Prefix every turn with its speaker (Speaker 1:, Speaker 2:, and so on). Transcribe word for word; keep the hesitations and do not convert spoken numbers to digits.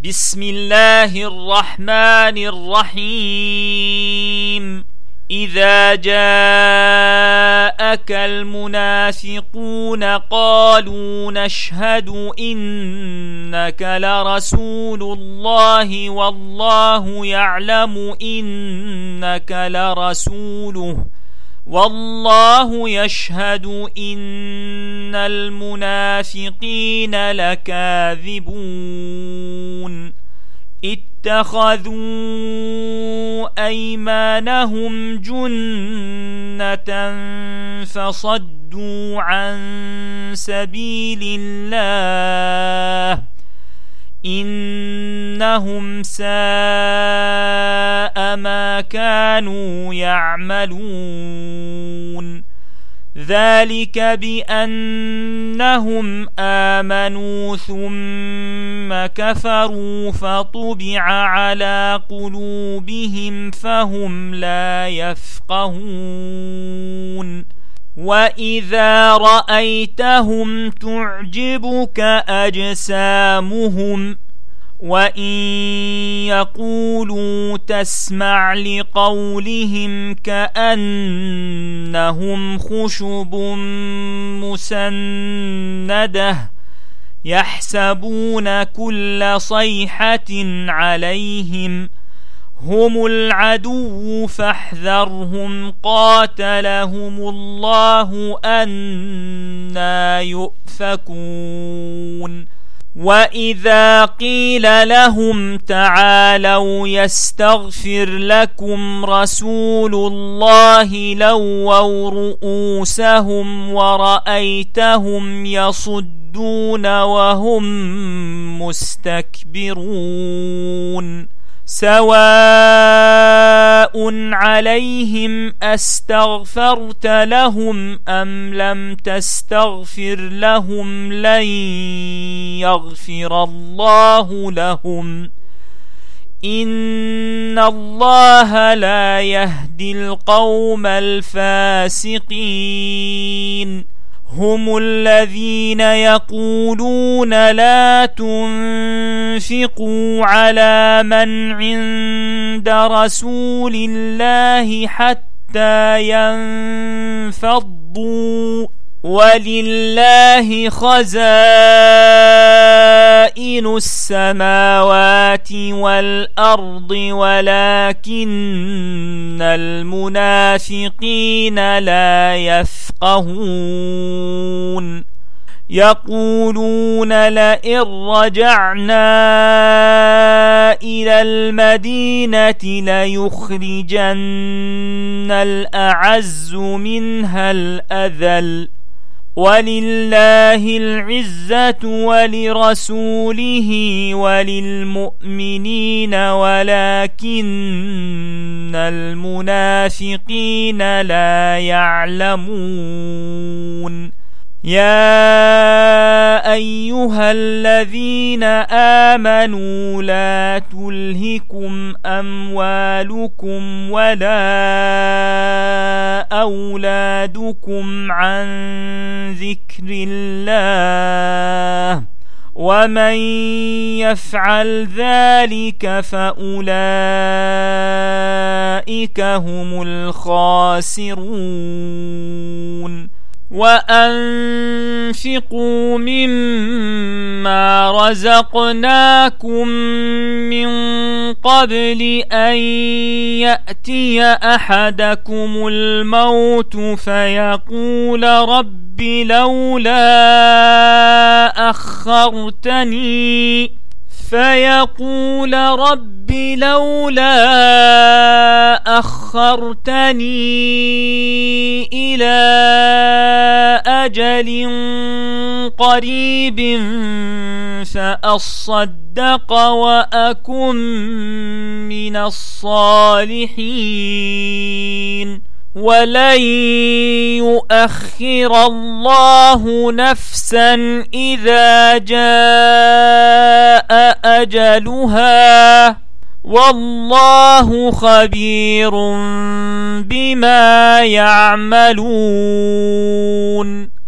Speaker 1: بسم الله الرحمن الرحيم إذا جاءك المنافقون قالوا نشهد إنك لرسول الله والله يعلم إنك لرسوله والله يشهد إن المنافقين لكاذبون اتخذوا أيمانهم جنة فصدوا عن سبيل الله إنهم ساء ما كانوا يعملون ذلك بأنهم آمنوا ثم كفروا فطبع على قلوبهم فهم لا يفقهون وإذا رأيتهم تعجبك أجسامهم وإن يقولوا تسمع لقولهم كأنهم خشب مسندة يحسبون كل صيحة عليهم هم العدو فاحذرهم قاتلهم الله أنى يؤفكون وإذا قيل لهم تعالوا يستغفر لكم رسول الله لووا رؤوسهم ورأيتهم يصدون وهم مستكبرون سواء عليهم أستغفرت لهم أم لم تستغفر لهم لن يغفر الله لهم إن الله لا يهدي القوم الفاسقين هم الذين يقولون لا تنفقوا على من عند رسول الله حتى ينفضوا ولله خزائن السماوات والأرض ولكن المنافقين لا يفقهون يقولون لئن رجعنا إلى المدينة ليخرجن الأعز منها الأذل ولله العزة ولرسوله وللمؤمنين ولكن المنافقين لا يعلمون يا أيها الذين آمنوا لا تلهكم أموالكم ولا أولادكم عن ذكر الله ومن يفعل ذلك فأولئك هم الخاسرون وأنفقوا مما رزقناكم من قبل أن يأتي أحدكم الموت فيقول رب لولا أخرتني فيقول رب لولا أخرتني إلى أجل قريب فأصدق وأكن من الصالحين ولن يؤخر الله نفسا إذا جاء أجلها والله خبير بما يعملون.